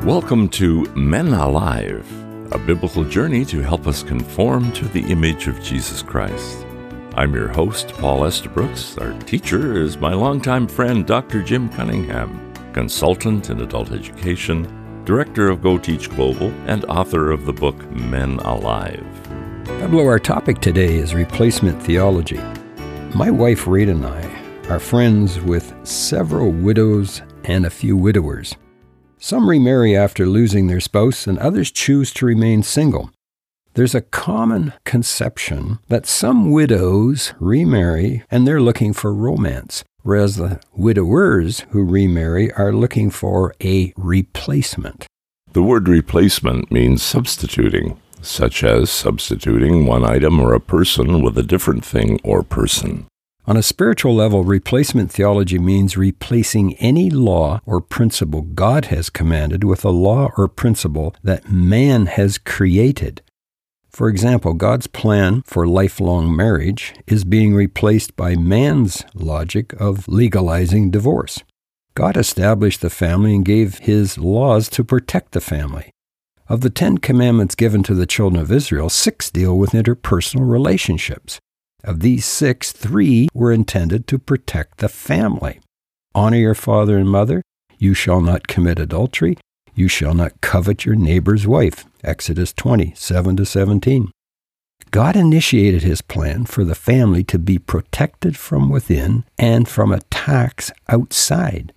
Welcome to Men Alive, a biblical journey to help us conform to the image of Jesus Christ. I'm your host, Paul Estabrooks. Our teacher is my longtime friend, Dr. Jim Cunningham, consultant in adult education, director of Go Teach Global, and author of the book Men Alive. Pablo, our topic today is replacement theology. My wife, Rita, and I are friends with several widows and a few widowers. Some remarry after losing their spouse, and others choose to remain single. There's a common conception that some widows remarry and they're looking for romance, whereas the widowers who remarry are looking for a replacement. The word replacement means substituting, such as substituting one item or a person with a different thing or person. On a spiritual level, replacement theology means replacing any law or principle God has commanded with a law or principle that man has created. For example, God's plan for lifelong marriage is being replaced by man's logic of legalizing divorce. God established the family and gave his laws to protect the family. Of the 10 commandments given to the children of Israel, 6 deal with interpersonal relationships. Of these 6, 3 were intended to protect the family. Honor your father and mother. You shall not commit adultery. You shall not covet your neighbor's wife. Exodus 20, 7-17. God initiated his plan for the family to be protected from within and from attacks outside.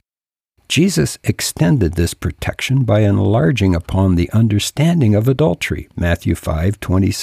Jesus extended this protection by enlarging upon the understanding of adultery, Matthew 5,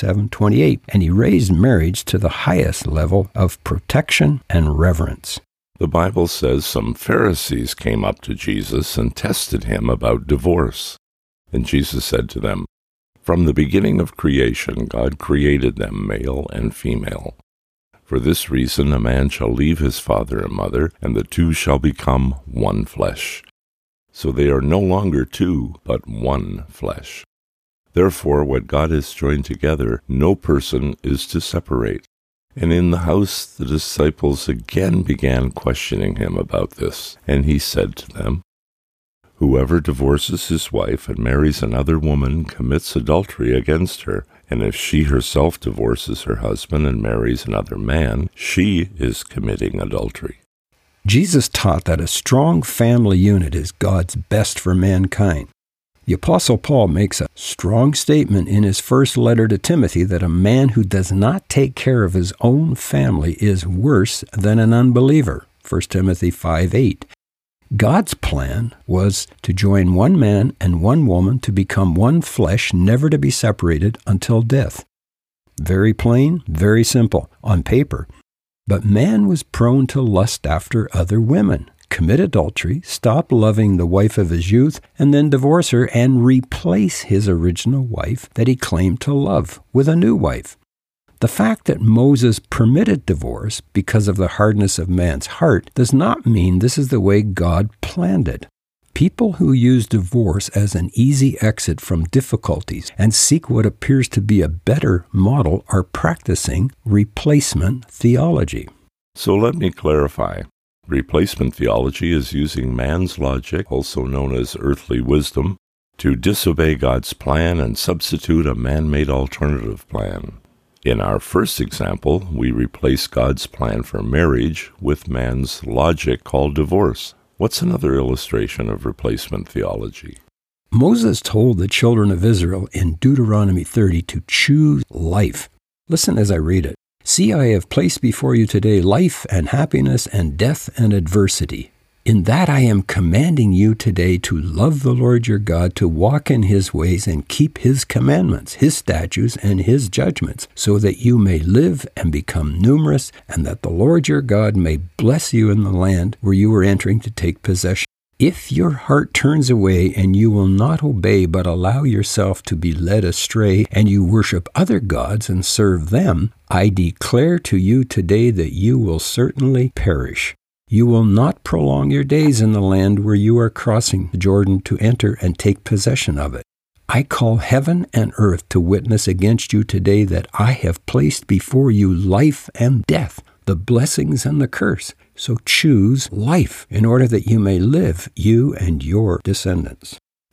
27-28, and he raised marriage to the highest level of protection and reverence. The Bible says some Pharisees came up to Jesus and tested him about divorce. And Jesus said to them, "From the beginning of creation, God created them male and female. For this reason a man shall leave his father and mother, and the two shall become one flesh. So they are no longer two, but one flesh. Therefore what God has joined together, no person is to separate." And in the house the disciples again began questioning him about this. And he said to them, "Whoever divorces his wife and marries another woman commits adultery against her. And if she herself divorces her husband and marries another man, she is committing adultery." Jesus taught that a strong family unit is God's best for mankind. The Apostle Paul makes a strong statement in his first letter to Timothy that a man who does not take care of his own family is worse than an unbeliever, 1 Timothy 5:8. God's plan was to join one man and one woman to become one flesh, never to be separated until death. Very plain, very simple on paper. But man was prone to lust after other women, commit adultery, stop loving the wife of his youth, and then divorce her and replace his original wife that he claimed to love with a new wife. The fact that Moses permitted divorce because of the hardness of man's heart does not mean this is the way God planned it. People who use divorce as an easy exit from difficulties and seek what appears to be a better model are practicing replacement theology. So let me clarify. Replacement theology is using man's logic, also known as earthly wisdom, to disobey God's plan and substitute a man-made alternative plan. In our first example, we replace God's plan for marriage with man's logic called divorce. What's another illustration of replacement theology? Moses told the children of Israel in Deuteronomy 30 to choose life. Listen as I read it. "See, I have placed before you today life and happiness and death and adversity. In that I am commanding you today to love the Lord your God, to walk in his ways and keep his commandments, his statutes, and his judgments, so that you may live and become numerous, and that the Lord your God may bless you in the land where you are entering to take possession. If your heart turns away and you will not obey, but allow yourself to be led astray, and you worship other gods and serve them, I declare to you today that you will certainly perish. You will not prolong your days in the land where you are crossing the Jordan to enter and take possession of it. I call heaven and earth to witness against you today that I have placed before you life and death, the blessings and the curse. So choose life in order that you may live, you and your descendants."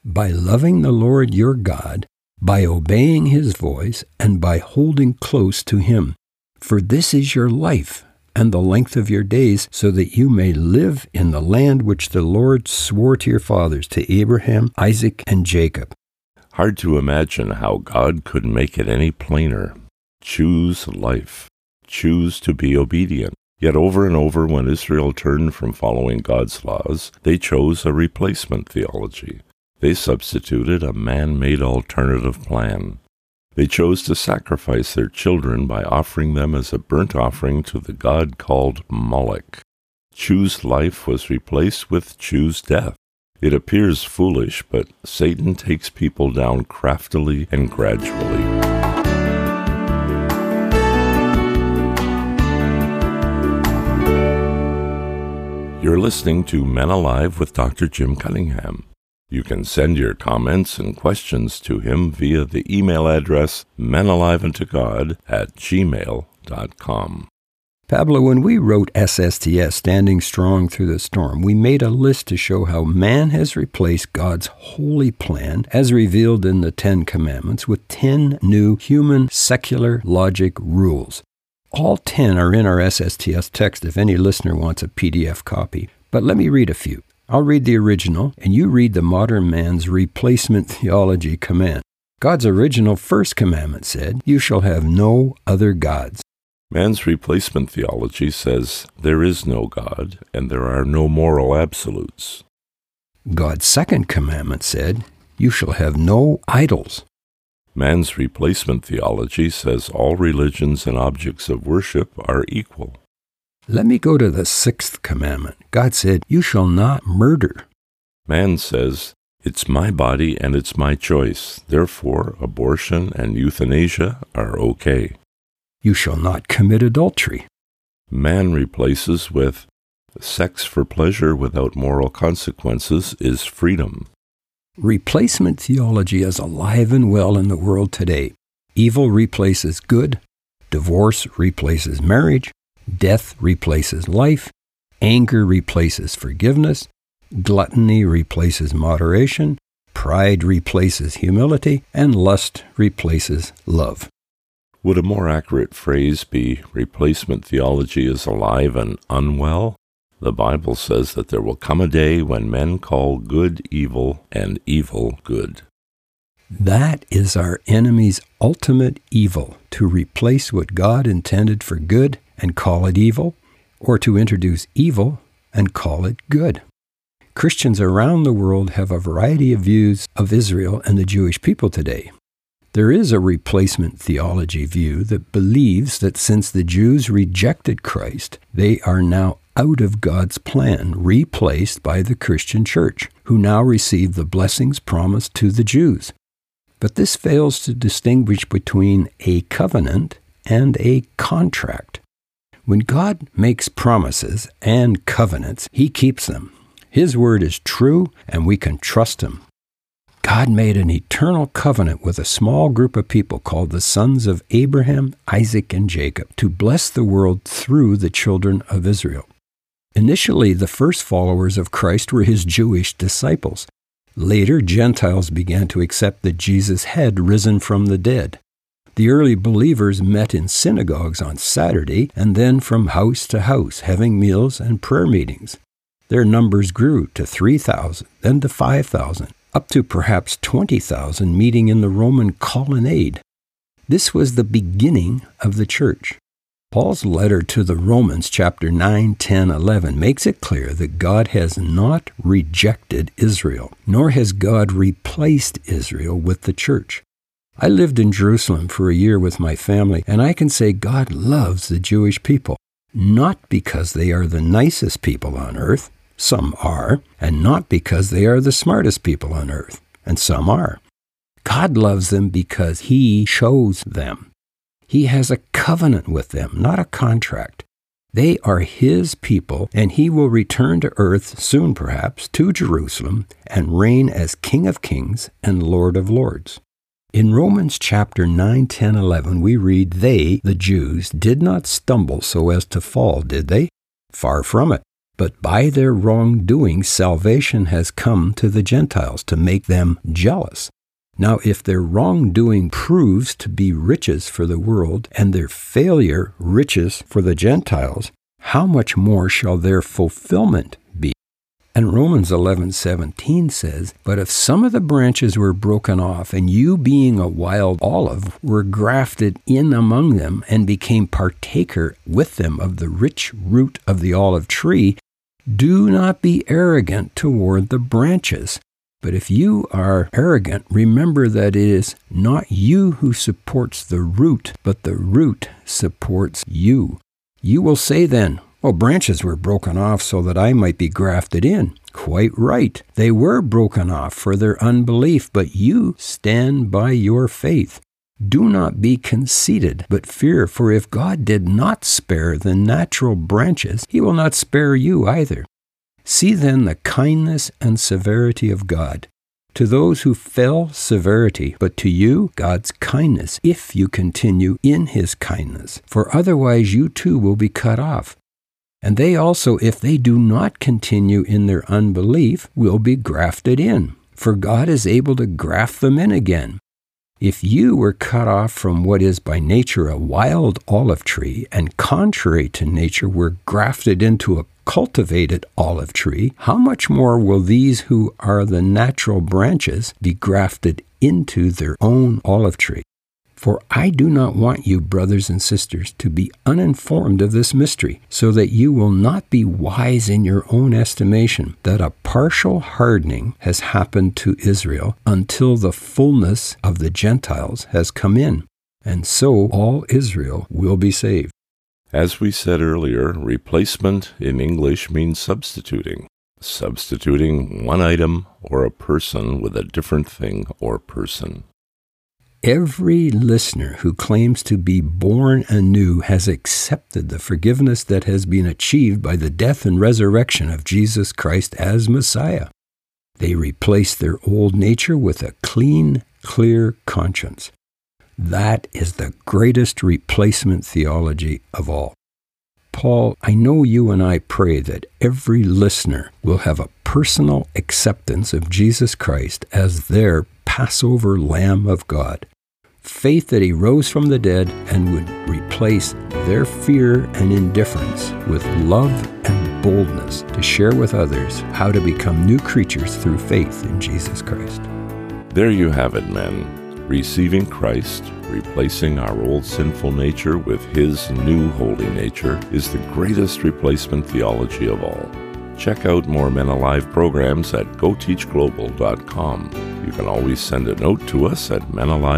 by loving the Lord your God, by obeying his voice, and by holding close to him. For this is your life and the length of your days, so that you may live in the land which the Lord swore to your fathers, to Abraham, Isaac, and Jacob. Hard to imagine how God could make it any plainer. Choose life. Choose to be obedient. Yet over and over, when Israel turned from following God's laws, they chose a replacement theology. They substituted a man-made alternative plan. They chose to sacrifice their children by offering them as a burnt offering to the god called Moloch. Choose life was replaced with choose death. It appears foolish, but Satan takes people down craftily and gradually. You're listening to Men Alive with Dr. Jim Cunningham. You can send your comments and questions to him via the email address menaliveuntogod@gmail.com. Pablo, when we wrote SSTS, Standing Strong Through the Storm, we made a list to show how man has replaced God's holy plan, as revealed in the 10 Commandments, with 10 new human secular logic rules. All 10 are in our SSTS text if any listener wants a PDF copy. But let me read a few. I'll read the original, and you read the modern man's replacement theology command. God's original first commandment said, "You shall have no other gods." Man's replacement theology says there is no God and there are no moral absolutes. God's second commandment said, "You shall have no idols." Man's replacement theology says all religions and objects of worship are equal. Let me go to the 6th commandment. God said, "You shall not murder." Man says, it's my body and it's my choice. Therefore, abortion and euthanasia are okay. You shall not commit adultery. Man replaces with, sex for pleasure without moral consequences is freedom. Replacement theology is alive and well in the world today. Evil replaces good. Divorce replaces marriage. Death replaces life. Anger replaces forgiveness. Gluttony replaces moderation. Pride replaces humility. And lust replaces love. Would a more accurate phrase be replacement theology is alive and unwell? The Bible says that there will come a day when men call good evil and evil good. That is our enemy's ultimate evil, to replace what God intended for good and call it evil, or to introduce evil and call it good. Christians around the world have a variety of views of Israel and the Jewish people today. There is a replacement theology view that believes that since the Jews rejected Christ, they are now out of God's plan, replaced by the Christian church, who now receive the blessings promised to the Jews. But this fails to distinguish between a covenant and a contract. When God makes promises and covenants, he keeps them. His word is true, and we can trust him. God made an eternal covenant with a small group of people called the sons of Abraham, Isaac, and Jacob to bless the world through the children of Israel. Initially, the first followers of Christ were his Jewish disciples. Later, Gentiles began to accept that Jesus had risen from the dead. The early believers met in synagogues on Saturday and then from house to house, having meals and prayer meetings. Their numbers grew to 3,000, then to 5,000, up to perhaps 20,000 meeting in the Roman colonnade. This was the beginning of the church. Paul's letter to the Romans, chapter 9, 10, 11, makes it clear that God has not rejected Israel, nor has God replaced Israel with the church. I lived in Jerusalem for a year with my family, and I can say God loves the Jewish people, not because they are the nicest people on earth, some are, and not because they are the smartest people on earth, and some are. God loves them because he chose them. He has a covenant with them, not a contract. They are his people, and he will return to earth soon, perhaps, to Jerusalem, and reign as King of Kings and Lord of Lords. In Romans chapter 9, 10, 11, we read, "They, the Jews, did not stumble so as to fall, did they? Far from it. But by their wrongdoing, salvation has come to the Gentiles to make them jealous. Now, if their wrongdoing proves to be riches for the world, and their failure riches for the Gentiles, how much more shall their fulfillment be? And Romans 11:17 says, "But if some of the branches were broken off, and you being a wild olive were grafted in among them, and became partaker with them of the rich root of the olive tree, do not be arrogant toward the branches. But if you are arrogant, remember that it is not you who supports the root, but the root supports you. You will say then, 'Well, branches were broken off so that I might be grafted in.' Quite right. They were broken off for their unbelief, but you stand by your faith. Do not be conceited, but fear, for if God did not spare the natural branches, he will not spare you either. See then the kindness and severity of God. To those who fell, severity, but to you, God's kindness, if you continue in his kindness. For otherwise you too will be cut off. And they also, if they do not continue in their unbelief, will be grafted in. For God is able to graft them in again. If you were cut off from what is by nature a wild olive tree, and contrary to nature were grafted into a cultivated olive tree, how much more will these who are the natural branches be grafted into their own olive tree? For I do not want you, brothers and sisters, to be uninformed of this mystery, so that you will not be wise in your own estimation, that a partial hardening has happened to Israel until the fullness of the Gentiles has come in, and so all Israel will be saved." As we said earlier, replacement in English means substituting. Substituting one item or a person with a different thing or person. Every listener who claims to be born anew has accepted the forgiveness that has been achieved by the death and resurrection of Jesus Christ as Messiah. They replace their old nature with a clean, clear conscience. That is the greatest replacement theology of all. Paul, I know you and I pray that every listener will have a personal acceptance of Jesus Christ as their Passover Lamb of God. Faith that he rose from the dead and would replace their fear and indifference with love and boldness to share with others how to become new creatures through faith in Jesus Christ. There you have it, men. Receiving Christ, replacing our old sinful nature with his new holy nature, is the greatest replacement theology of all. Check out more Men Alive programs at goteachglobal.com. You can always send a note to us at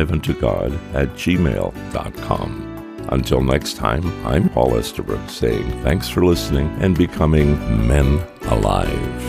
menaliveuntogod@gmail.com. Until next time, I'm Paul Estabrook saying thanks for listening and becoming Men Alive.